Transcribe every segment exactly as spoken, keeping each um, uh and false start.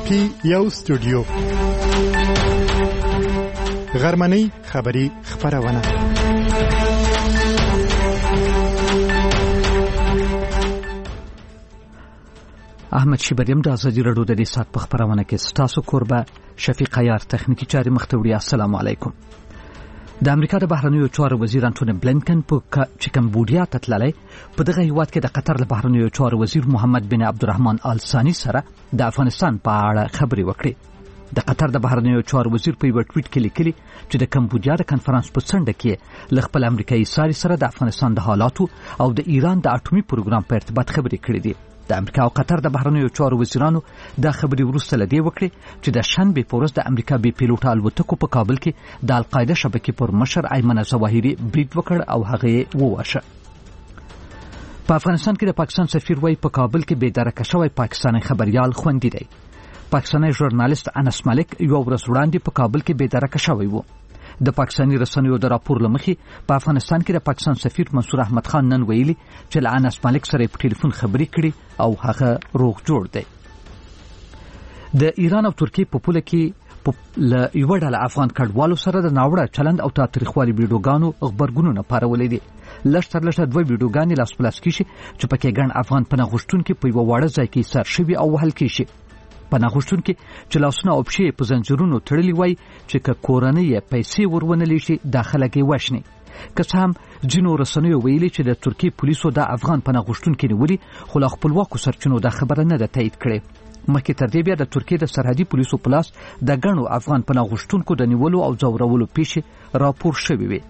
پی یو سټوډیو غرمنۍ خبری خبرونه احمد شیبریم د ازادي راډیو د دې سات په خبرونه کې ستاسو کوربه شفیق عیار تخنیکی چاري مختوړي. السلام علیکم. د امریکا د بهرنیو چارو وزیر انټونی بلینکن په چې کمبودیا ته تللی په دغه هیواد کې د قطر د بهرنیو چارو وزیر محمد بن عبدالرحمن آل ثانی سره د افغانستان په اړه خبرې وکړې. د قطر د بهرنیو چارو وزیر په یو ټویټ کې لیکلي چې د کمبودیا د کنفرانس په څنډه کې ل خپل امریکایي ساري سره د افغانستان د حالاتو او د ایران د اټومي پروګرام په ارتباط خبرې کړې دي. د امریکا او قطر د بهرنیو چارو وزیرانو دا خبرې وروسته لدی وکړي چې د شنبه په ورځ د امریکا بي پیلوټ الوتکو په کابل کې د القاعده شبکې پر مشر ایمن ظواهري برید وکړ او هغه یې وواژه. په افغانستان کې د پاکستان سفیر وایي په کابل کې بې درکه شوی پاکستاني خبريال خوندي دی. پاکستاني ژورنالیست انس ملک یو ورځ وړاندې په کابل کې بې درکه شوی و. د پاکستاني رسنیو د راپور لمخې په افغانستان کې د پاکستان سفیر منصور احمد خان نن ویلي چې له انس ملک سره په ټلیفون خبرې کړې او هغه روغ جوړ دی. د ایران او ترکیې په پوله کې له یو ډله افغان کډوالو سره د ناوړه چلند او تاریخوالي ویډیوګانو خبرګونونه پارولې دي. لږ تر لږه دوه ویډیوګانې لاس پلاس کیږي چې پکې ګڼ افغان پناه غوښتونکي په یو وړه ځای کې سر شوي او وهل کیږي. پناه غوښتونکي چې لاسونه او پښې په زنجیرونو تړلي وای چې که کورنۍ پیسې ورونلې شي داخله کې وښني. که څه هم ځینو رسنیو ویلي چې د ترکیې پولیسو د افغان پناه غوښتونکي نیولي خو له خپلواکو سرچینو دا خبره نه ده تایید کړې. مخکې تر دې بیا د ترکیې د سرحدي پولیسو په لاس د ګڼو افغان پناه غوښتونکو د نیولو او ځورولو پیښې راپور شوې وې.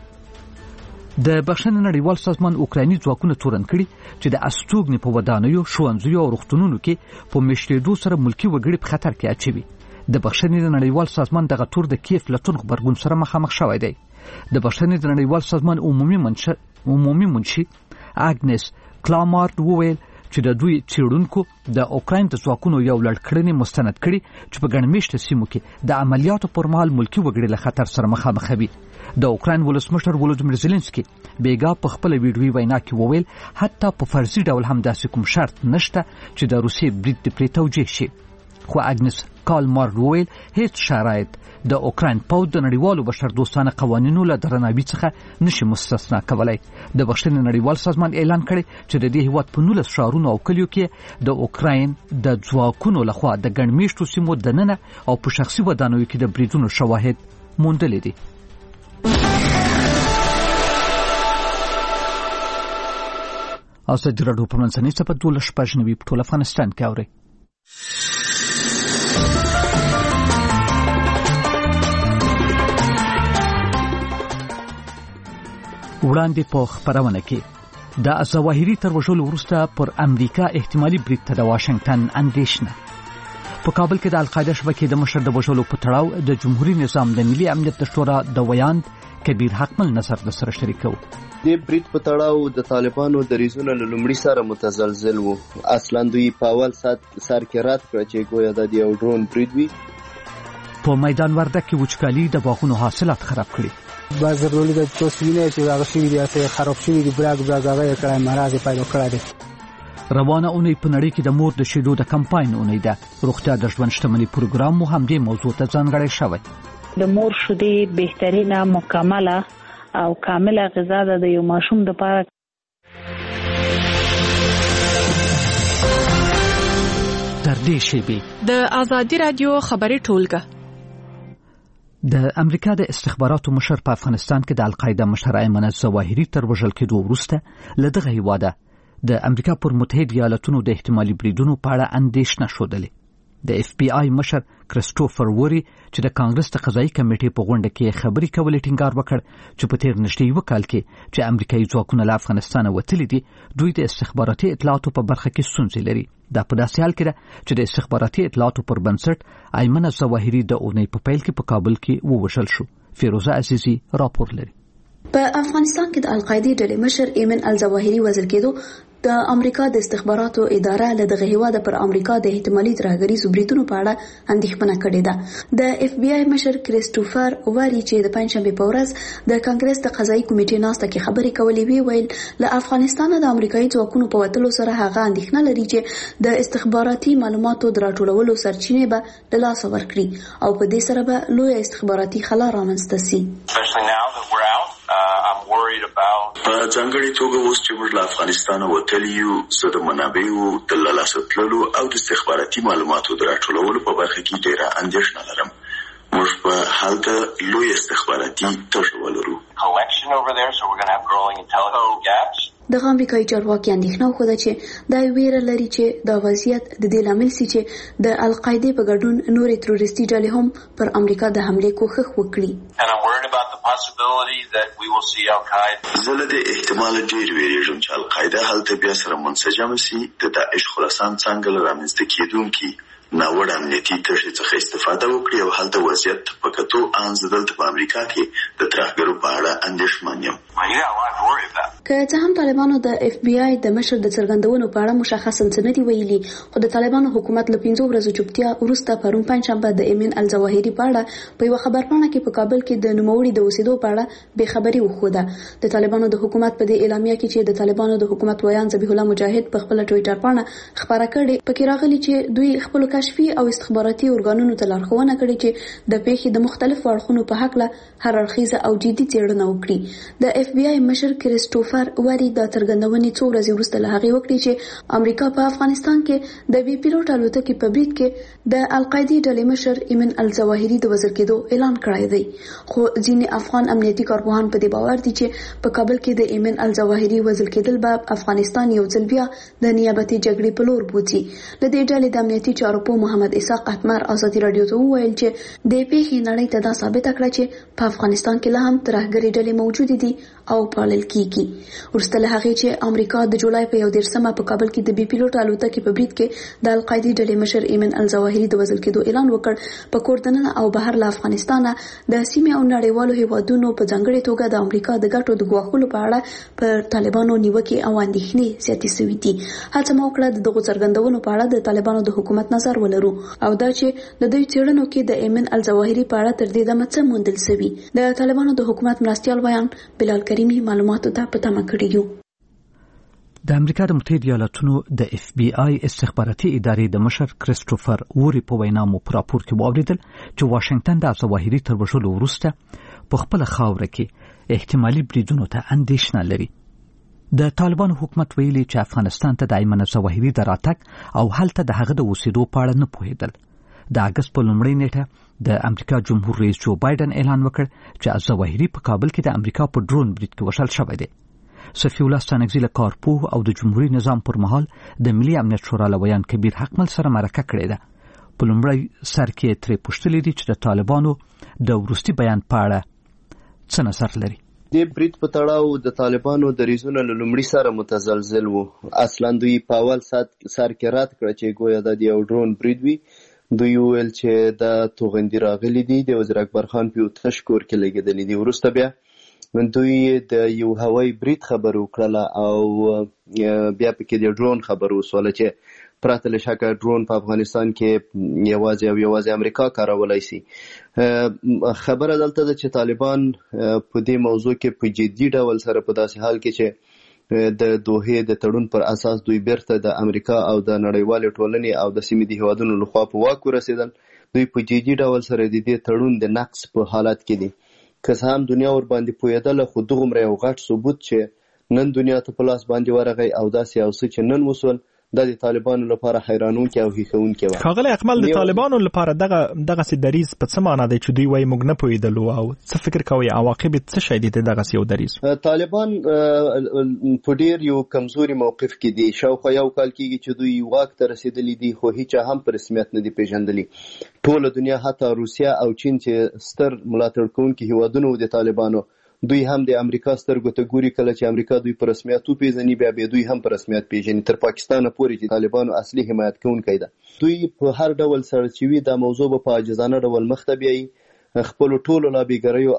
د بخښنې نړیوال سازمان اوکرایني ځواکونه تورن کړي چې د استوګنې په ودانیو، ښوونځیو او روغتونونو کې په میشتېدو سره ملکي وګړي په خطر کې اچوي. د بخښنې نړیوال سازمان دغه تور د کیف له تون خبرګون سره مخامخ شوی دی. د بخښنې نړیوال سازمان عمومي منشي عمومي منشي اګنس کلامارد وویل چې د دوی څېړونکو د اوکراین د ځواکونو یو لړکړنې مستند کړي چې په ګڼ میشته سیمو کې د عملیاتو پر مهال ملکي وګړي له خطر سره مخامخ وي. د اوکراین ولسمشر ولودیمیر زيلنسکي بیګا په خپل ویډیوي وینا کې وویل حتی په فرضي ډول هم داسې کوم شرط نشته چې د روسیې برید پرې توجیه شي. خو اګنس کالمارد وویل هیڅ شرایط د اوکراین پوځ د نړیوالو بشردوستانه قوانینو له درناوي څخه نشي مستثنا کولای. د بخښنې نړیوال سازمان اعلان کړی چې د دې هیواد په نولس ښارونو او کلیو کې د اوکراین د ځواکونو لخوا د ګڼ میشتو سیمو دننه او په شخصي ودانیو کې د بریدونو شواهد موندلې دي. ازادي راډیو په منځنۍ سپه دولس شپږ نوي په ټول افغانستان کې اوري. وړاندې په خبرونه کې د ظواهري تر وژلو وروسته پر امریکا احتمالي برید ته د واشنگټن اندېښنه. په کابل کې د القاعده شبکې د مشر د وژلو په تړاو د جمهوریت نظام د ملي امنیت د شورا د ویاند کبیر حقمل نظر د سره شریکو. د برید په تړاو د طالبانو دریځونه له لومړي سره متزلزل وو. اصلا دوی په اول سات سر کې رات کړ چې ګویا د یو ډرون برید وي. په میدان وردګ کې وچکالي د باغونو حاصلات خراب کړي. بازارولې د توسینې چې هغه شي دي چې خراب شوی دی براګ براګ هغه کړای مراد پیدا کړی دی. روانه اونۍ په نړۍ کې د مور د شیدو د کمپاین اونۍ ده. روغتیا د ژوند شتمنۍ پروګرام مو هم دې موضوع ته ځانګړی شوی. د مور شیدې بهترینه مکمله او کامله غذا ده د یو ماشوم لپاره. تر دې شیبې د ازادي رادیو خبري ټولګه. د امریکا د استخباراتو مشر په افغانستان کې د القاعده مشر ایمن ظواهري تر وژل کېدو وروسته له دغه هیواده د امریکا پر متحده ایالاتونو د احتمالي بریدونو په اړه اندېښنه شودلې. د اف بی آی مشر کریسټوفر ووري چې د کانګرس د قضایي کمیټې په غونډه کې خبري کولې ټینګار وکړ چې په تیر نږدې یو کال کې چې امریکایي ځواکونه له افغانستان وتلي دي دوی د استخباراتي اطلاعاتو په برخه کې ستونزې لري. دا په داسې حال کې ده چې د استخباراتي اطلاعاتو پر بنسټ ایمن ظواهري د اونۍ په پیل کې په کابل کې ووژل شو. فیروزه عزیزی راپور لري. په افغانستان کې د القاعده ډلې مشر ایمن الظواهري وژل کېدو د امریکا د استخباراتو اداره له دغه هیواده پر امریکا د احتمالي ترهګریزو بریدونو په اړه اندېښمنه کړې ده. د اف بی آی مشر کریسټوفر واری چې د پنځشنبه په ورځ د کانګرس د قضایي کمیټې ناسته کې خبرې کولې وی ویل له افغانستان د امریکایي ځواکونو په وتلو سره هغه اندېښنه لري چې د استخباراتي معلوماتو د راټولولو سرچینې به له لاسه ورکړي او په دې سره به لوی استخباراتي خلا رامنځته سي. په ځانګړي توګه اوس چې موږ له افغانستانه وتلي یو زه د منابعو د له لاسه تللو او د استخباراتي معلوماتو د راټولولو په برخه کې ډېره اندېښنه لرم. موږ په هلته لوی استخباراتي تشه ولرو. د امریکایي چارواکي اندېښنه وښوده چې دا ویره لري چې دا وضعیت د دې لامل سي چې د القاعده په ګډون نورې تروریستي ډلې هم پر امریکا د حمله کوښښ وکړي. زه له دې احتمال ډېر ویریږم چې القاعده هلته بیا سره منسجم سي، د داعش خراسان څنګه له رامنځته کېدونکي ناوړه امنیتي تشې څخه استفاده وکړي او هلته وضعیت په کتو ان زه دلته په امریکا کې د ترهګرو په اړه اندېښمن یم. که څه هم طالبانو د اف بی آی د مشر د څرګندونو په اړه مشخصا څه نه دي ویلي، خو د طالبانو حکومت له پنځو ورځو چوپتیا وروسته پرون پنځشنبه د ایمن الظواهري په اړه په یو خبرپاڼه کې په کابل کې د نوموړي د اوسېدو په اړه بې خبري وښوده. د طالبانو د حکومت په دې اعلامیه کې چې د طالبانو د حکومت ویان ذبیح الله مجاهد په خپل ټوئیټر باندې خبره کړې، پکې راغلي چې دوی خپل کشفي او استخباراتي ارګانونو ته لارښوونه کړې چې د پیښې د مختلفو اړخونو په هکله هر اړخیزه او جدي څېړنه وکړي. د اف بی آی مشر کریسټوفر واری د څرګندونې څو ورځې وروسته له هغې وکړي چې امریکا په افغانستان کې د بي پیلوټ الوتکې په برید کې د القاعده ډلې مشر ایمن الظواهري د وزیر کېدو اعلان کړی دی. خو ځینې افغان امنیتي کارپوهان په دې باور دي چې په کابل کې د ایمن الظواهري وزیر کېدل به افغانستان یو ځل بیا د نیابتي جګړې په لور بوځي. له دې ډلې د امنیتي چارو په محمد اسحاق اتمر ازادي رادیو ته وویل چې د پیښې نړۍ ته دا ثابته کړه چې په افغانستان کې لا هم ترهګري ډلې موجود دي او پالل کیږي. ورسته له هغې چې امریکا د جولای په یو دېرشمه په کابل کې د بي پیلوټ الوتکې په برید کې د القاعده ډلې مشر ایمن الظواهري د وزیر کېدو اعلان وکړ، په کور دننه او بهر له افغانستانه د سیمې او نړیوالو هیوادونو په ځانګړې توګه د امریکا د ګټو د ګواښلو په اړه پر طالبانو نیوکې او اندېښنې زیاتې شوې دي. هڅه مو وکړه د دغو څرګندونو په اړه د طالبانو د حکومت نظر ولرو او دا چې د دوی څېړنو کې د ایمن الظواهري په اړه تر دې دمه څه موندل شوي. د طالبانو د حکومت مرستیال ویان بلال کریمي معلوماتو ته په تمه کړي یو. د امریکا د متحده ایالاتونو د اف بی آی استخباراتي ادارې د مشر کریسټوفر ووري په وینا مو په راپور کې واوریدل چې واشنگټن د الظواهري تر وژلو وروسته په خپل خاوره کې احتمالي بریدونو ته اندېښنه لري. د طالبانو حکومت ویلي چې افغانستان ته د ایمن الظواهري د راتګ او هلته د هغه د اوسېدو په اړه نه پوهېدل. د اګست په لومړۍ نیټه د امریکا جمهور رئیس جو بایدن اعلان وکړ چې الظواهري په کابل کې د امریکا په ډرون برید کې وشل شوی دی. صفي الله ستانکزي له کارپوه او د جمهوریت نظام پر مهال د ملي امنیت شورا له ویان کبیر حکمل سره مرکه کړې ده. په لومړی سر کې ترې پوښتلي دي چې د طالبانو د وروستي بیان په اړه څه نظر لري. د برید په تړاو د طالبانو دریځونه له لومړي سره متزلزل وو. اصلا دوی په اول سر کې رد کړه چې ګویا د یو ډرون برید وي. دوی ویل چې د توغندي راغلي دي، د وزیر اکبر خان په یو تش کور کې لګېدلي دي. وروسته بیا دوی د یو هوایي برید خبره وکړله او بیا پکې د ډرون خبره وسوله چې پرته له شکه ډرون په افغانستان کې یوازې او یوازې امریکا کارولی سي. خبره دلته ده چې طالبان په دې موضوع کې په جدي ډول سره په داسې حال کې چې د دوحې د تړون پر اساس دوی بیرته د امریکا او د نړیوالې ټولنې او د سیمې د هیوادونو لخوا په واک ورسېدل. دوی په جدي ډول سره د دې تړون د نقض په حالت کې دي. که څه هم دنیا ور باندې پوهېدله، خو دغومره یو غټ ثبوت چې نن دنیا ته په لاس باندې ورغی او داسې یو څه چې نن وسول دا د طالبانو لپاره حیرانونکی او هیښوونکی و. ښاغلی اکمل، د طالبانو لپاره دغه دغسې دریځ په څه معنا دی چې دوی وایي موږ نه پوهېدلو، او څه فکر کوئ عواقب یې څه شی دي د دغسې یو دریځ؟ طالبان په ډېر یو کمزوري موقف کې دي. شاوخوا یو کال کېږي چې دوی واک ته رسېدلي دي، خو هیچا هم په رسمیت نه دي پېژندلي. ټوله دنیا حتی روسیه او چین چې ستر ملاتړ کوونکي هیوادونه و د طالبانو، دوی هم د امریکا سترګو ته ګوري. کله چې امریکا دوی په رسمیت وپېژني بیا بیا دوی هم په رسمیت پېژني، تر پاکستانه پورې چې طالبانو اصلي حمایت کوونکی ده. دوی په هر ډول سره چې وي دا موضوع به په عاجزانه ډول مخ ته بیایي. خپل ټولو لابیګریو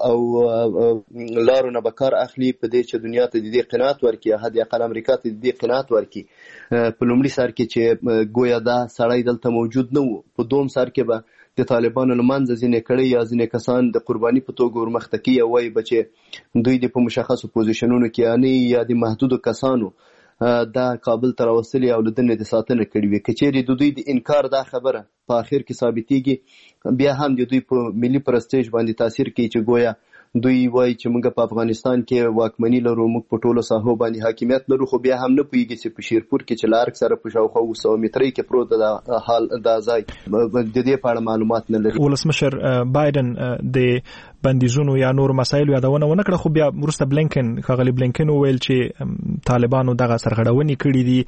او لارو نه به کار اخلي په دې چې دنیا ته د دې قناعت ورکړي، حد اقل امریکا ته د دې قناعت ورکړي. په لومړي سر کې چې ګویا دا سړی دلته موجود نه و، په دوم سر کې به د طالبانو له منځه ځینې کړۍ یا ځینې کسان د قرباني په توګه ورمخته کوي او وایي به چې دوی د په مشخصو پوزیشنونو کې یعنې یا د محدودو کسانو دا کابل ته راوستلي او له دنې د ساتنه کړي وي. که چیرې د دوی د انکار دا خبره په آخر کې ثابتېږي، بیا هم د دوی په ملي پرستیج باندې تاثیر کوي چې گویا دوی وایي چې موږ په افغانستان کې واکمني لرو، موږ په ټولو ساحو باندې حاکمیت لرو، خو بیا هم نه پوهېږي چې په شیرپور کې چې له ارګ سره په شاوخوا اوه سوه مترۍ کې پروت دا حال دا ځای د دې په اړه معلومات نه لري. ولسمشر بایدن د بندیزونو یا نور مسایلو یادونه ونه کړه، خو بیا وروسته بلینکن ښاغلي بلینکن وویل چې طالبانو دغه سرغړونې کړي دي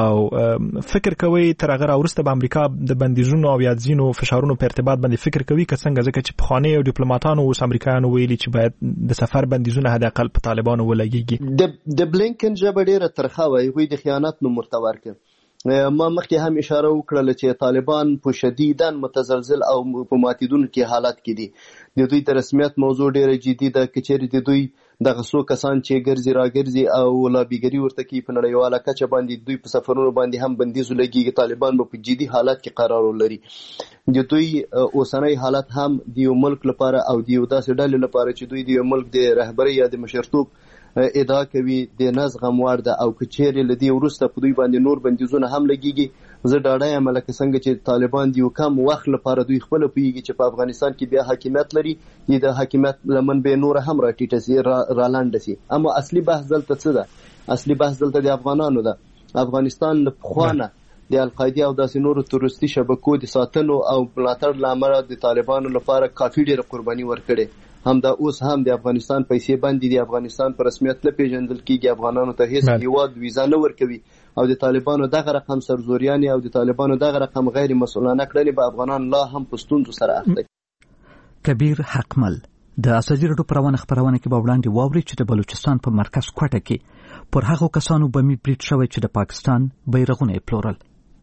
او فکر کوي تر هغه وروسته به امریکا د بندیزونو او یا ځینو فشارونو په ارتباط باندې فکر کوي که څنګه، ځکه چې پخواني ډیپلوماټانو اوس امریکایانو ویلي چې باید د سفر بندیزونه حد اقل په طالبانو ولګيږي. د بلینکن ژبه ډیره ترخه وایي، هغوی د خیانت نوم ورته ورکړ. ما مخکې هم اشاره وکړله چې طالبان په شدیداً متزلزل او په ماتیدونکي حالت کې دي. د دوی د رسمیت موضوع ډیره جدي ده، که چیرې د دوی دغه څو کسان چې ګرځي راګرځي او لابیګري ورته کوي په نړیواله کچه باندې، دوی په سفرونو باندې هم بندیز ولګېږي، طالبان به په جدي حالت کې قرار ولري. د دوی اوسنی حالت هم د یو ملک لپاره او د یو داسې ډلې لپاره چې دوی د یو ملک د رهبرۍ یا د مشرتوب ادعا کوي د نزغم وړ ده، او که چیرې له دې وروسته په دوی باندې نور بندیزونه هم لګېږي، زه ډاډه یم لکه څنګه چې طالبان د یو کم وخت لپاره دوی خپله پوهېږي چې په افغانستان کې بیا حاکمیت لري، د حاکمیت لمن به نوره هم راټیټه سي، رالنډه سي. اما اصلي بحث دلته څه ده؟ اصلي بحث دلته د افغانانو ده. افغانستان له پخوا نه د القاعدې او داسې نورو تروریستي شبکو د ساتنو او ملاتړ له امله د طالبانو لپاره کافي ډېره قرباني ورکړې. همدا اوس هم د افغانستان پیسې بندي دي، افغانستان په رسمیت نه پیژندل کیږي، افغانانو ته هیڅ هیواد ویزا نه ورکوي، او د طالبانو دغه رقم سرزوریانې او د طالبانو دغه رقم غیر مسؤلانه کړنې به افغانان لا هم په ستونزو سره اخته دي. کبیر حقمل د ازادي راډیو پروانه خبرونه کې به وړاندې واوري چې د بلوچستان په مرکز کوټه کې پر هغو کسانو بمي برید شوی چې د پاکستان بیرغونه یې پلورل.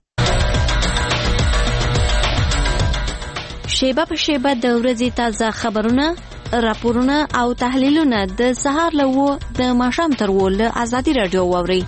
شیبه په شیبه د ورځې تازه خبرونه، راپورونه او تحلیلونه د سهار له وو د ماښام تر وو له ازادي راډیو واورئ.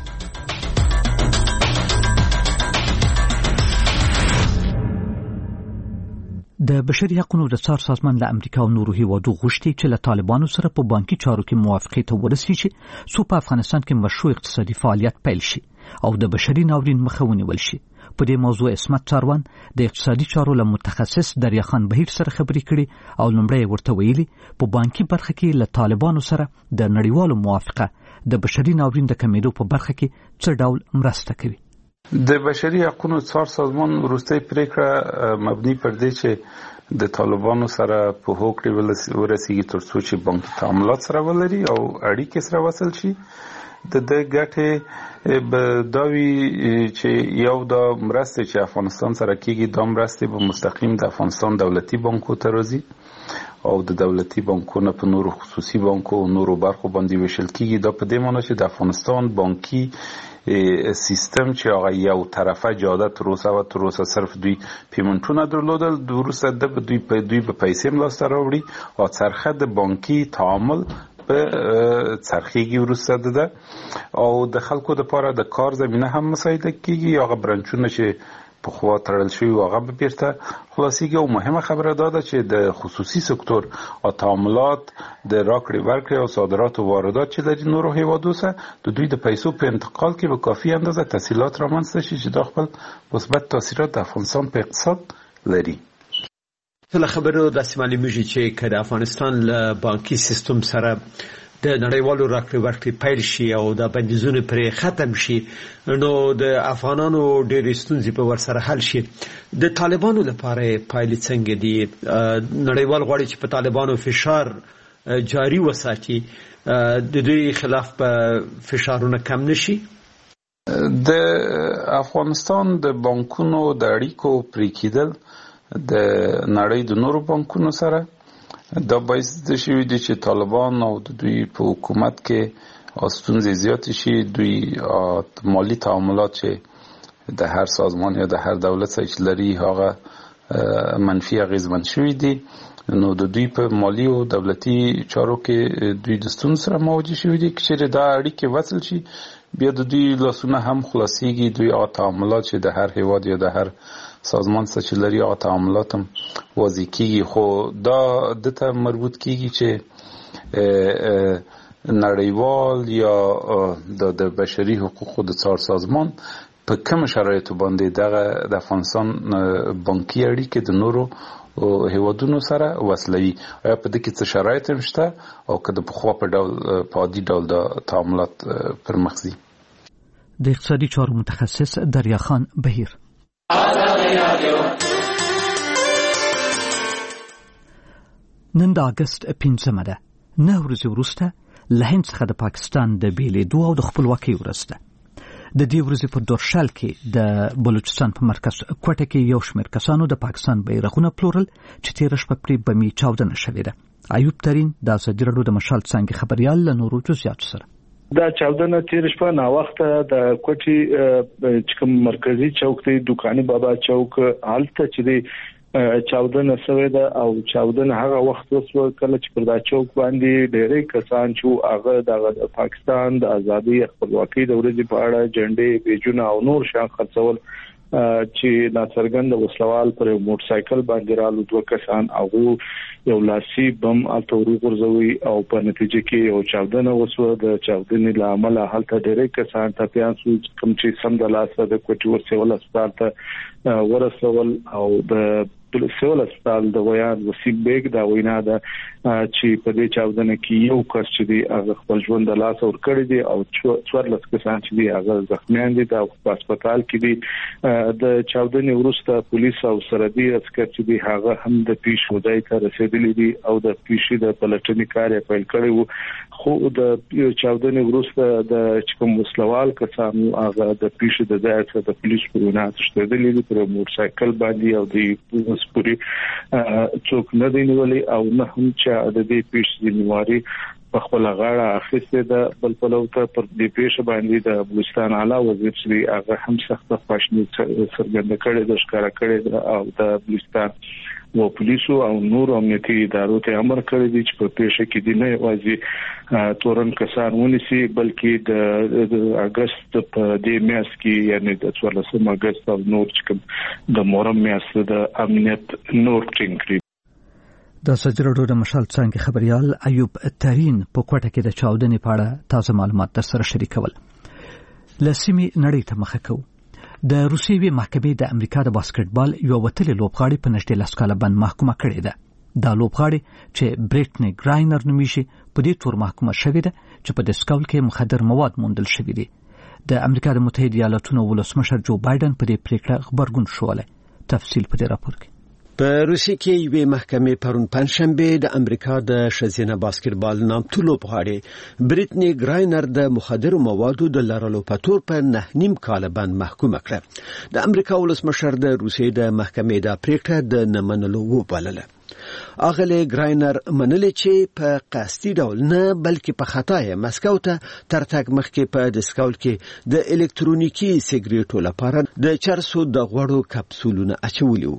د بشري حقوقو د څار سازمان له امریکا او نورو هیوادو غوښتي چې له طالبانو سره په بانکي چارو کې موافقې ته ورسیږي چې څو په افغانستان کې مشروع اقتصادي فعالیت پیل شي او د بشري ناورین مخه ونیول شي. په دې موضوع عصمت چاروان د اقتصادي چارو له متخصص دریاخان بهیر سره خبرې کړي او لومړی ورته ویلي په بانکي برخه کې له طالبانو سره د نړیوالو موافقه د بشري ناورین د کمیدو په برخه کې څه ډول مرسته کوي. د بشري حقوقو څار سازمان وروستۍ پریکړه مبني پر دې چې د طالبانو سره په هوکړه ورسیږي تر څو چې بانکي تعاملات سره ولري او اړیکې سره وصل شي. د د ګټې به داوی چې یو دا مرسته چې افغانستان سره کیږي دا مرسته به مستقیم د افغانستان دولتي بانکو ته راځي او د دولتي بانکونو په نورو خصوصي بانکو او نورو برخو باندې ویشل کیږي. دا په دې معنی چې د افغانستان بانکي سیستم چې هغه یو طرفه جاده تر اوسه و تر اوسه صرف دوی پیمنټونه درلودل، وروسته د دوی په دوی په پیسې ملاسته راوړي او څرخه د بانکي تعامل په څرخیږي وروسته ده او د خلکو لپاره د کار زمینه هم مساعده کیږي. هغه برانچونه چې په خوا تړل شوي هغه به بیرته خلاصیږي. او مهمه خبره دا ده چې د خصوصي سکتور او تعاملات د راکړې ورکړې او صادرات او واردات چې لري نورو هیوادو سره د دوی د پیسو په انتقال کې به کافي اندازه تسهیلات رامنځته شي چې دا خپل مثبت تاثیرات د افغانستان په اقتصاد لري. له خبرو داسې معلومیږي چې که د افغانستان له بانکي سیستم سره د نړیوالو راکړې ورکړې پیل شي او د بندیزونه پرې ختم شي نو د افغانانو ډېرې ستونزې به ورسره حل شي. د طالبانو لپاره پایلې څنګه دي؟ نړیوال غواړي چې په طالبانو فشار جاري وساتي، د دوی خلاف به فشارونه کم نشي. د افغانستان د بانکونو د اړیکو پرې کېدل د نړۍ د نورو بانکونو سره دا باعث د شوي دي چې طالبان او د دوی په حکومت کې ستونزې زیاتې شي. دوی مالی تعاملات چې د هر سازمان یا د هر دولت سره چې لري هغه منفي اغیزمن شوي دي. نو د دوی په مالی او دولتي چارو کې دوی د ستونزو سره مواجه شوي دي. چې دا اړیکې وصل شي بیا د دوی لاسونه هم خلاصيږي. دوی هغه تعاملات چې د هر هیواد یا د هر سازمان څخه چې لري هغه تعاملات هم واضح کیږي. خو دا دته مربوط کیږي چې نړیوال یا د بشري حقوقو د څار سازمان په کوم شرایطو باندې دغه د افغانستان بانکي اړیکې د نورو هیوادونو سره وصلوي. آیا په دې کې څه شرایط هم شته او که د پخوا په ډول په عادي ډول د تعاملات پر مخ ځي؟ د اقتصادي چارو متخصص دریا خان بهیر. نن د اگست پنځمه ده، نه ورځې وروسته له هند څخه د پاکستان د بیلېدو او د خپلواکۍ ورځ ده. د دې ورځې په دورشل کې د بلوچستان په مرکز کوټه کې یو شمېر کسانو د پاکستان بیرغونه پلورل چې تېره شپه پرې بمي چاودنه شوې ده. ایوب ترین د ازادي راډیو د مشال څانګې خبریال له نورو جزئیاتو سره. دا چاودنه تېره شپه ناوخته د کوټې چې کوم مرکزی چوک دی دوکاني بابا چوک هلته چې دی چاودنه شوې ده او چاودنه هغه وخت وسو کله چې پر دا چوک باندې ډېرې کسان چې هغه د پاکستان د ازادي خپلواکۍ د ورځې په اړه جنډې بیجونه او نور شان خرڅول چې ناڅرګند وسلوال پر موټر سایکل باندې رالو دوه کسان هغه یو لاسي بم التوري ورزوي او په نتیجه کې یو چاودنه وسو. د چاودنې لامل هلته ډېرې کسان ته پیان سو کوم چې سم د لاسه د کوټي ورسول هسپتال ته ورسول او د سیول هسپتال د ویان وسیم بیگ دا وینا ده چې په دې چاودنه کې یو کس چې دی هغه خپل ژوند د لاس ور کړی دی او څوارلس کسان چې دی هغه زخمیان دي د هسپتال کې دي. د چاودنې وروسته پولیس او سرحدي عسکر چې دی هغه هم د پیش ودای ته رسیدلي دي او د پیشي د پلټنې کار یې پیل کړی وو. خو د چاودنې وروسته د کوم وسلوال کسان هغه د پیشي د ځای څخه د پولیس په وینا تښتېدلي دي پر موټر سایکل باندې او د پوری څوک نه دی نیولې او نه هم چې د دې پیښې ذمہواری په خپل غاړه اخیستې ده. بل په لور ته پر دې پیښه باندې د بلوچستان اعلی وزیر چې هغه هم سخت خواشیني څرګنده کړې ده ښکارا کړې ده او د بلوچستان و پولیسو او نور امنیتي ادارو ته امر کړی دی چې په پیښه کې دی نه یوازې تورن کسان ونیسي بلکې د اگست په دې میاشت کې یعنی د څوارلسمه اگست او نور چې د محرم میاشت د امنیت نور ټینګ کړي. د ازادي راډیو د مشال څانګې خبریال ایوب ترین په کوټه کې د چاودنې په اړه تازه معلومات در سره شریکول. لسیمې نړۍ ته مخه کوو. د روسیې محکمې د امریکا د باسکټبال یو وتلې لوبغاړي په نږدې لس کاله بند محکومه کړې ده. دا لوبغاړي چې بریټنی ګراینر نومیږي په دې تور محکومه شوې ده چې په دسکول کې مخدر مواد موندل شوي دي. د امریکا د متحده ایالاتونو ولسمشر جو بایدن په دې پریکړه خبرګون شوله. تفصیل په دې راپور کې. په روسیې کې یوې محکمې پرون پنځشنبه د امریکا د ښځینه باسکټبال نامتو لوبغاړې بریټنی ګراینر د مخدرو موادو د لرلو په تور په نه نیم کال بند محکومه کړه. د امریکا ولسمشر د روسیې د محکمې د پریکړه د نه منلو وبلله. اغله ګراینر منلې چې په قصدي ډول نه بلکې په خطا یې مسکو ته تر تګ مخکې په دسکول کې د الکترونیکي سیګریټو لپاره د چرسو د غوړو کپسولونه اچولي وو.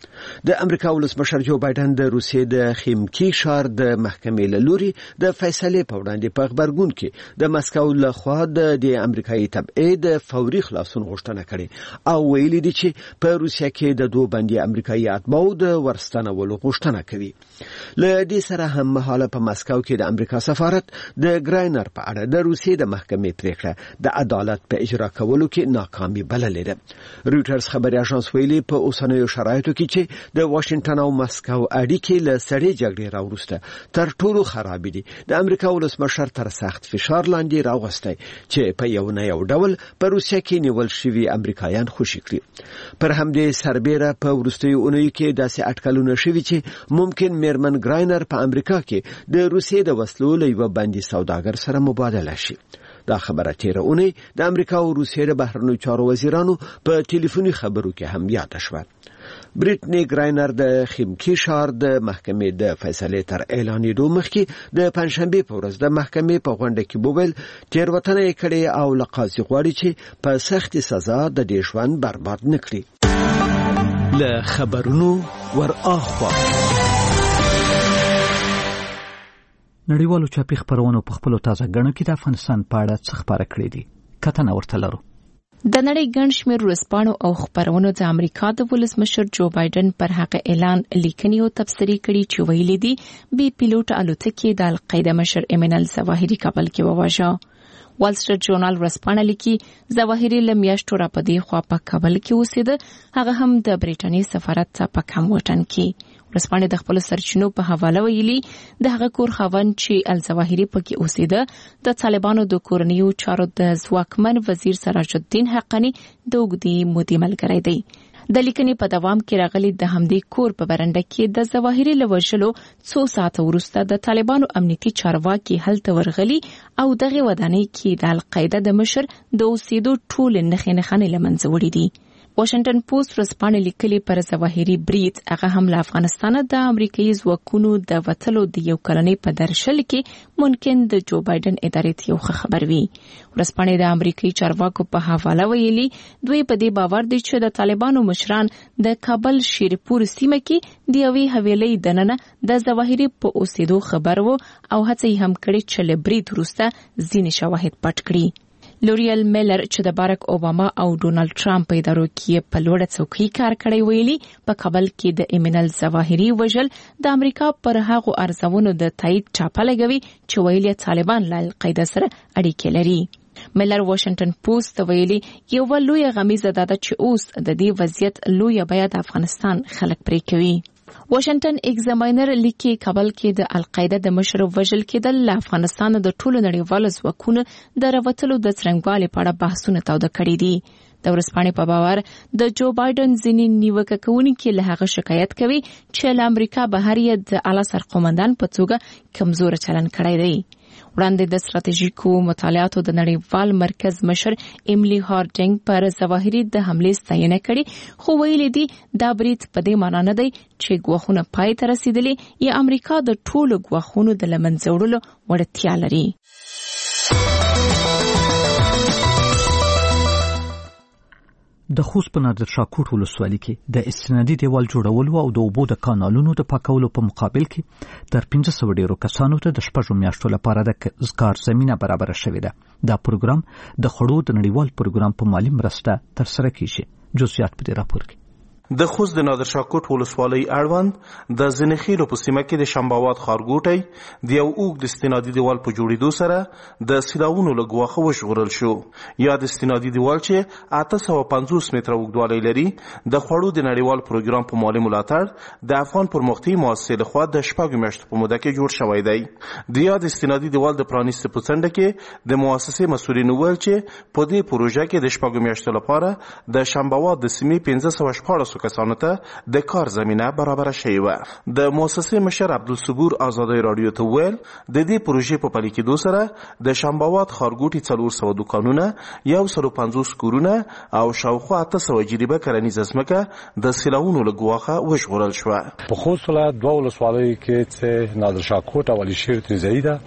د امریکا ولسمشر جو بایدن د روسیې د خیمکی ښار د محکمې له لوري د فیصلې په وړاندې په خبرګون کې د مسکو له خوا د امریکایي تبعید فوري خلاصون غوښتنه کړې او ویلي دي چې په روسیې کې د دوه باندې امریکایي اتباعو د ورستنولو غوښتنه کوي. له دې سره هم مهاله په مسکو کې د امریکا سفارت د ګراینر په اړه د روسیې د محکمې پریکړه د عدالت په اجرا کولو کې ناکامي بللې ده. رویټرز خبري اژانس ویلي په اوسنیو شرایطو کې چې د واشنگټن او مسکو اړیکې له سړې جګړې راوروسته تر ټولو خراب دي. د امریکا ولسمشر تر سخت فشار لاندې راوغستی چې په یو نه یو ډول په روسیې کې نیول شوي امریکایان خوشي کړي. پر همدې سربېره په وروستیو اونیو کې داسې اټکلونه شوي چې ممکن میرمن ګراینر په امریکا کې د روسیې د وسلو له یوه بندي سوداګر سره مبادله شي. دا خبره تیره اونۍ د امریکا او روسیې د بهرنیو چارو وزیرانو په ټلیفوني خبرو کې هم یاد شوه. بریټنی ګراینر د خیمکی ښار د محکمې د فیصلې تر اعلانېدو مخکې د پنځشنبه په ورځ د محکمې په غونډه کې بوبل تیروتنه یې کړې او له قاضي غواړي چې په سخت سزا د دې ژوند برباد نه کړي. له خبرونو ور اخوا نړیوالو چاپي خبرونو په خپلو تازه ګڼو کې د افغانستان په اړه څه خبره کړې دي. کتنه ورته لرو. د نړۍ ګڼ شمېر ورځپاڼو او خبرونو د امریکا د ولسمشر جو بایدن پر هغه اعلان لیکنی او تبصرې کړي چې ویلي دي بي پیلوټ الوتکې د القاعده مشر ایمن الظواهري کابل کې وواژه. وال سټریټ ژورنال ورځپاڼه لیکي ظواهري له میاشتو راپدې خوا په کابل کې اوسېده، هغه هم د برېټانیا سفارت ته په کم وطن کې. ورځپاڼه د خپل سرچینو په حواله ویلي د هغه کور خاوند چې الظواهري پکې اوسېده د طالبانو د کورنیو چارو د ځواکمن وزیر سراج الدین حقانی د اوږدې مودې ملګری دی. د لیکنې په دوام کې راغلي د همدې کور په برنډه کې د ظواهري له وژلو څو ساعته وروسته د طالبانو امنیتي چارواکي هلته ورغلي او دغه ودانۍ کې د القاعده د مشر د اوسېدو ټول نښې نښانې له منځه وړي دي. واشنگټن پوسټ ورځپاڼه لیکلي پر ظواهري برید هغه هم له افغانستانه د امریکایي ځواکونو د وتلو د یو کلنۍ په درشل کې ممکن د جو بایدن ادارې ته یو خبر وي. ورځپاڼه د امریکایي چارواکو په حواله ویلي دوی په دې باور دي چې د طالبانو مشران د کابل شیرپور سیمه کې د یوې حویلۍ دننه د ظواهري په اوسېدو خبر وو او هڅه یې هم کړې چې له برید وروسته ځینې شواهد پټ کړي. لوریل میلر چې د باراک اوباما او ډونالد ټرمپ په ادارو کې په لوړه څوکۍ کار کړی ویلي په کابل کې د ایمن الظواهري وژل د امریکا پر هغو ارزونو د تایید چاپه لګوي چې ویلي طالبان له القاعده سره اړیکې لري. میلر واشنگټن پوسټ ویلي یو لوی غمیزه ده چې اوس د دې وضعیت لوی بیا د افغانستان خلک پرې کوي. واشنگټن ایگزاماینر لیکي کابل کې د القاعده د مشر وژل کېدل له افغانستان د ټولو نړیوالو ځواکونو د راوتلو د څرنګوالي په اړه بحثونه تاوده کړي دي. د ورځپاڼې په باور د جو بایدن ځینې نیوکه کوونکي له هغه شکایت کوي چې له امریکا بهر یې د اعلی سرقومندان په توګه کمزور چلن کړی دی. وړاندې د ستراتیژیکو مطالعاتو د نړیوال مرکز مشر ایملی هارډینګ پر ظواهري د حملې ستاینه کړې، خو ویلي دي دا برید په دې معنی نه دی چې ګواښونه پای ته رسیدلي یا امریکا د ټولو ګواښونو د له منځه وړلو وړتیا لري. د خوست په نادر شاه کوټ ولسوالۍ کې د استنادي دیوال جوړولو او د اوبو د کانالونو د پاکولو په مقابل کې تر پنځه سوه ډیرو کسانو ته د شپږو میاشتو لپاره د کار زمینه برابره شوې ده. دا پروګرام د خړو د نړیوال پروګرام په مالي مرسته ترسره کیږي. جزئیات په دې راپور کې. د خوست د نادر شاه کوټ ولسوالۍ اړوند د زنخیلو په سیمه کې د شنباوات ښارګوټی د یو اوږد استنادي دیوال په جوړېدو سره د سیلاوونو له ګواښه وژغورل شو. یا د استنادي دیوال چې اته سوه پنځوس متره اوږدوالی لري د خوړو د نړیوال پروګرام په مالي ملاتړ د افغان پرمختیایي مؤسسې لخوا د شپږو میاشتو په موده کې جوړ شوی دی. د یاد استنادي دیوال د پرانیستې په څنډه کې د مؤسسې مسؤلین وویل چې په دې پروژه کې د شپږو میاشتو لپاره د شنباوات د سیمې پنځه سوه شپاړس کسانو ته د کار زمینه برابره شوې وه. د مؤسسې مشر عبدالصبور آزادۍ راډیو ته وویل د دې پروژې په پلي کېدو سره د شنباوات ښارګوټي څلور سوه دوکانونه، یو سل پنځوس کورونه او شاوخوا اته سوه جریبه کرنیزه ځمکه د سیلاوونو له ګواښه وژغورل شوه. په خوست ولایت دوه ولسوالیو کې چې نادر شاه کوټ او علیشیر تیزایي ده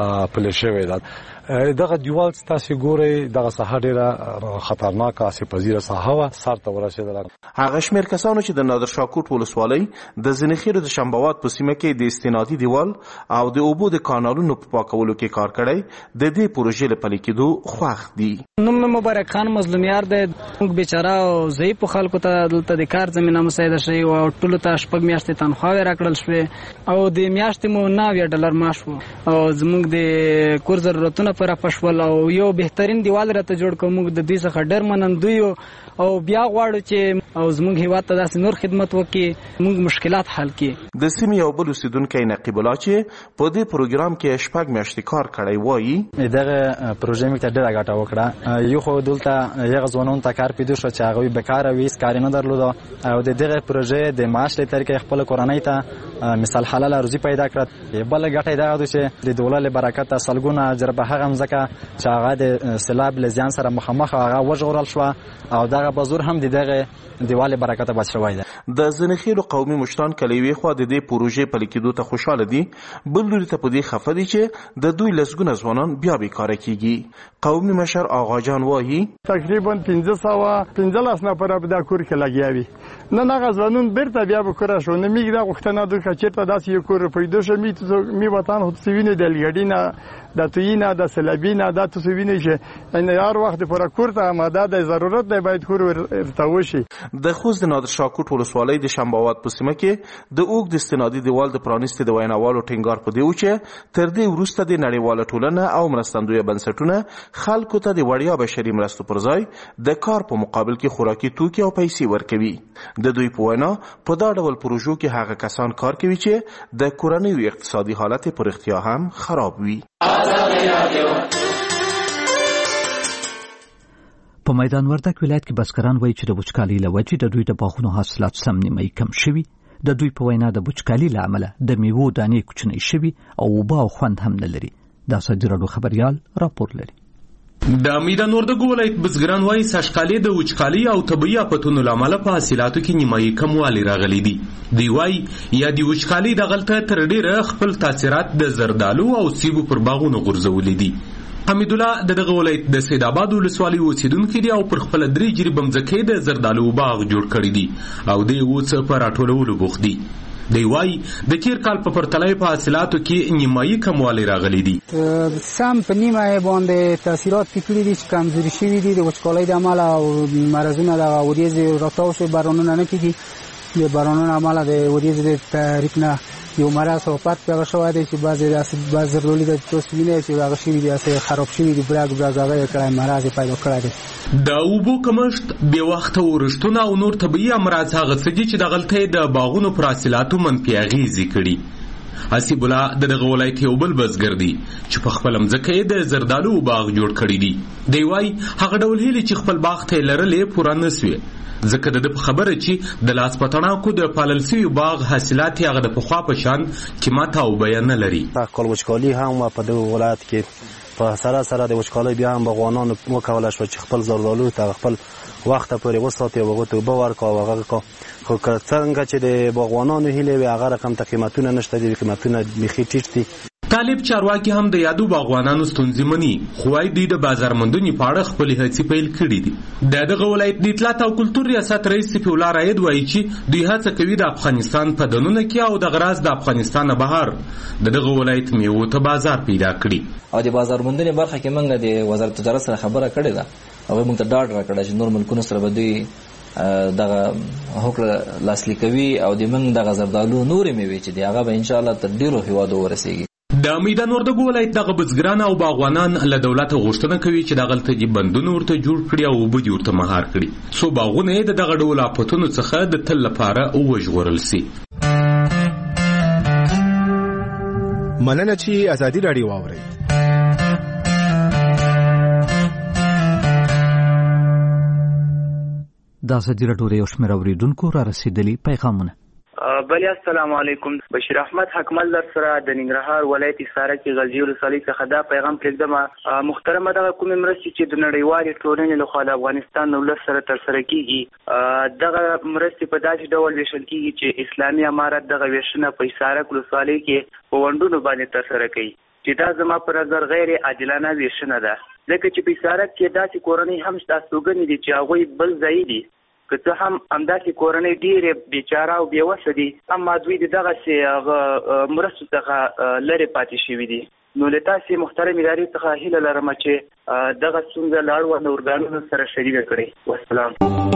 پلې شوې ده. دغه دیوال تاسو ګورئ دغه ساحه ډیره خطرناکه آسیب پذیره ساحه وه، سر ته ورسېدله. هغه شمېر کسانو چې د نادر شاه کوټ ولسوالۍ د زنخیلو د شنباوات په سیمه کې د استنادي دیوال او د اوبو د کانالونو په پاکولو کې کار کړی د دې پروژې له پلي کېدو خوښ دي. نوم مې مبارک خان مظلومیار دی. موږ بیچاره او ضعیفو خلکو ته دلته د کار زمینه مساعده شوې وه او ټولو ته شپږ میاشتې تنخواوې راکړل شوې او د میاشتې مو نهه اویا ډالر معاش و او زموږ د کور ضرورتونه پوره پشول او یو بهترین دیوال راته جوړ کړو. موږ د دوی څخه ډېر منندوی یو او بیا غواړو چې او زموږ هیواد ته داسې نور خدمت وکړي، موږ مشکلات حل کړي. د سیمې یو بل اوسېدونکی نقیب الله چې په دې پروګرام کې شپږ میاشتې کار کړی وایي دغه پروژې موږ ته ډېره ګټه وکړه. یو خو دلته هغه ځوانانو ته کار پیدا شو چې هغوی بېکاره وي، هېڅ کار یې نه درلوده او د دغه پروژې د معاش له طریقې خپله کورنۍ ته مثال حلاله روزي پیدا کړه. بله ګټه یې دغه ده چې د دولت له برکته سلګونه جربه هغه مځکه چې هغه د سیلاب له زیان سره مخامخ هغه وژغورل شوه او دغه بازور هم د دغه دیوال برکته بچ شوی ده. د زنخیلو قومي مشران کله یوې خوا د دې پروژې پلي کېدو ته خوشحاله دي، بل لوري ته په دې خفه دي چې د دوی لسګونه ځوانان بیا بېکاره کېږي. قومي مشر آغاجان وایي تقریبا پنځه سوه پنځلس نفره په دا کور کې لګیا وي. نن هغه ځوانان بیرته بیا په کوره شو. نه موږ دا غوښتنه ده که کچته داسې یو کور پیدا شو می می وطن هو سوینه د لګډینا د توینا د سلبینا د تسوینه چې ان هر وخت پر کور ته آماده د ضرورت دی باید کور ورته وشي. د خوست د نادر شاه کوټ ولسوالۍ د شنباوات په سیمه کې د اوګ د استنادي دیوال د پرانیستي د ویناوالو ټینګار په دی چې تر دې وروسته د نړیواله ټولنه او مرستندوی بنسټونه خلکو ته د وړیا بشري مرستو پر ځای د کار په مقابل کې خوراکي توکي او پیسې ورکوي. د دوی په وینا په دا ډول پروژو کې هغه کسان کار کوي چې د کورنۍ اقتصادي حالت پر اختیا هم خراب وي. په میدان وردګ ولایت کې بزګران وایي چې د وچکالۍ له وجې د دوی د باغونو حاصلات سم نیمایي کم شوي. د دوی په وینا د وچکالۍ له امله د میوو دانې کوچنۍ شوي او اوبه او خوند هم نه لري. د ازادي راډیو خبریال راپور لري. د میدان وردګ ولایت بزګران وایي سږکالي د وچکالۍ او طبیعي آفتونو له امله په حاصلاتو کې نیمایي کموالی راغلی دی. دوی وایي یا د وچکالۍ دغلته تر ډېره خپل تاثیرات د زردالو او سیبو پر باغونو غورځولي دي. حمید الله د دغه ولایت د سید آباد ولسوالۍ اوسیدونکی دی او پر خپل درې جریبه مځکې د زردالو باغ جوړ کړی دی او د اوس په راټولولو بوخت دی. دی وایي د تیر کال په پرتله په حاصلاتو کې نیمایي کموالی راغلی دی. سم په نیمه باندې تاثیرات کړي دي چې کمزوري شوي دي د وچکالۍ د امله او مرضونه د وریځې راټول شوي بارانونه نه کېږي. د بارانونو امله د وریځې د تحریک نه یو مرض او پات پیدا شوی دی چې بعضې داسې بعض زردالو د توسینه چې هغه شوي دي هسې خراب شوي دي برګ برګ هغه یې کړی مرض یې پیدا کړی دی. د اوبو کمښت بې وخته ورښتونه او نور طبیعي امراض هغه څه دي چې دغلته د باغونو پر حاصلاتو منفي اغېزې کړي. حسیب الله د دغه ولایت یو بل بزګر دی چې په خپله مځکه یې د زردالو باغ جوړ کړی دی. دی وایي هغه ډول هیلې چې خپل باغ ته یې لرلې پوره نه سوې ځکه د ده په خبره چې د لاس په تڼاکو د پالل سوي باغ حاصلات یې هغه د پخوا په شان قیمت او بیه نه لري. کال وچکالي هم په دغه ولایت کې په سره سره د وچکالۍ بیا هم باغوانانو وکولی شوه چې خپل زردالو ته خپل وخته پورې وساتي او هغو ته اوبه ورکړه او هغه خو که څنګه چې د باغوانانو هیلې وي هغه رقم ته قیمتونه نشته دي قیمتونه بیخي ټیټ دي. طالب چارواکي هم د یادو باغوانانو ستونزې مني خو وايي دوی د بازار موندنې په اړه خپلې هڅې پیل کړي دي. د دغه ولایت د اطلاعات او کلتور ریاست رئیس صفي الله راید وایي چې دوی هڅه کوي د افغانستان په دننه کې او د غراض د افغانستان بهر د دغه ولایت میوو ته بازار پیدا کړي. او د بازار موندنې برخه کې موږ د وزارت تجارت سره خبره کړې ده هغوی موږ ته ډاډ راکړی چې نور ملکونو سره به دوی دغه هوکړه لاسلیک کوي او د موږ دغه زردالو نورې میوې چې دي هغه به انشاءالله تر ډېرو هېوادو ورسېږي. د میدان وردګ ولایت دغه بزګران او باغوانان له دولته غوښتنه کوي چې دغلته دې بندونه ورته جوړ کړي او اوبه دې ورته مهار کړي څو باغونه یې د دغه ډول آفتونو څخه د تل لپاره وژغورل سي. مننه چې ازادي راډیو واورئ. د ازادي راډیو یو شمېر اورېدونکو را رسېدلي پیغامونه. بلی السلام علیکم. بشیر احمد حکمل در سره د ننګرهار ولایت حصار کې غزنی ولسوالۍ څخه دا پیغام پرېږدم. محترمه دغه کومې مرستې چې د نړیوالې ټولنې لخوا د افغانستان د ولس سره ترسره کیږي دغه مرستې په داسې ډول ویشل کیږي چې اسلامي امارت دغه ویشنه په حصار ولسوالۍ کې په ونډونو باندې ترسره کوي چې دا زما په نظر غیر عادلانه ویشنه ده ځکه چې په حصار کې داسې کورنۍ هم شته استوګنې دي چې هغوی بل ځای دي که څه هم همداسې کورنۍ ډېرې بیچاره او بېوسه دي اما دوی د دغسې هغه مرستو څخه لرې پاتې شوي دي. نو له تاسې محترم ادارې څخه هیله لرم چې دغه ستونزه له اړونده ارګانونو سره شریکه کړئ. والسلام.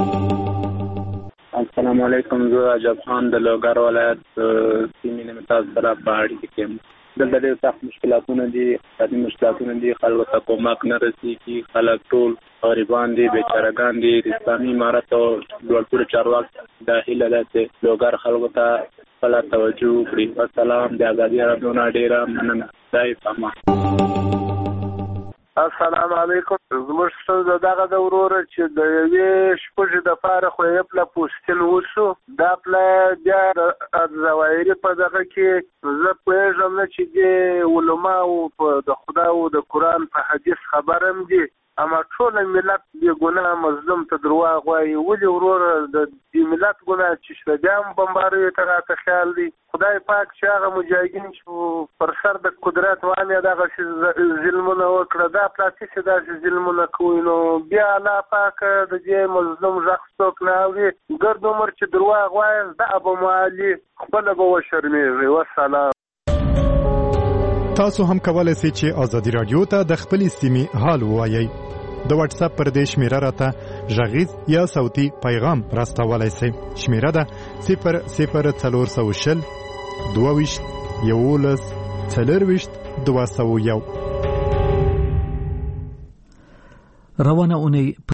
السلام علیکم. زه عجب خان د لوګر ولایت سیمې نه متاز سره په اړیکه کې یم. دلته ډېر سخت مشکلاتونه دي اقتصادي مشکلاتونه دي خلکو ته کومک نه رسېږي خلک ټول غریبان دي بیچارهګان دي. د اسلامي امارت او لوړپوړو چارواکو دا هیله ده چې لوګر خلکو ته خپله توجه وکړي. والسلام. د ازادي راډیو نه ډېره مننه. خدای پامان. السلام علیکم. زموږ ستونزه دغه ده وروره چې د یوې شپږې دپاره خو یې پله پوستین وشو دا پله بیا د ظواهري په دغه کې زه پوهېږم نه چې دې علماو د خدا او د قرآن په حدیث خبر هم دي اما ټول ملت بې ګناه مظلوم ته درواغ وایي. ولې وروره د دې ملت ګناه چې شته بیا هم بمباریو ته راته خیال دی. خدای پاک چې هغه مجاهدین چې پر سر د قدرت وانه دغه ظلمونه وکړه دا پلاتي چې داسې ظلمونه کوي نو بیا الله پاک د دې مظلوم غږ څوک نه اوري. ګرد عمر چې درواغ وایي دا به معالي خپله به وشرمېږي. والسلام. تاسو هم کولای شئ چې ازادي رادیو ته د خپلې سیمې حال ووایئ. د واتس اپ پر دې شمیره راته غږیز یا صوتي پیغام راستولای شئ. شمیره ده صفر صفر څلور سوه شل دوه ویشت یولس څلرویشت دوه سوه یو. روانه اونۍ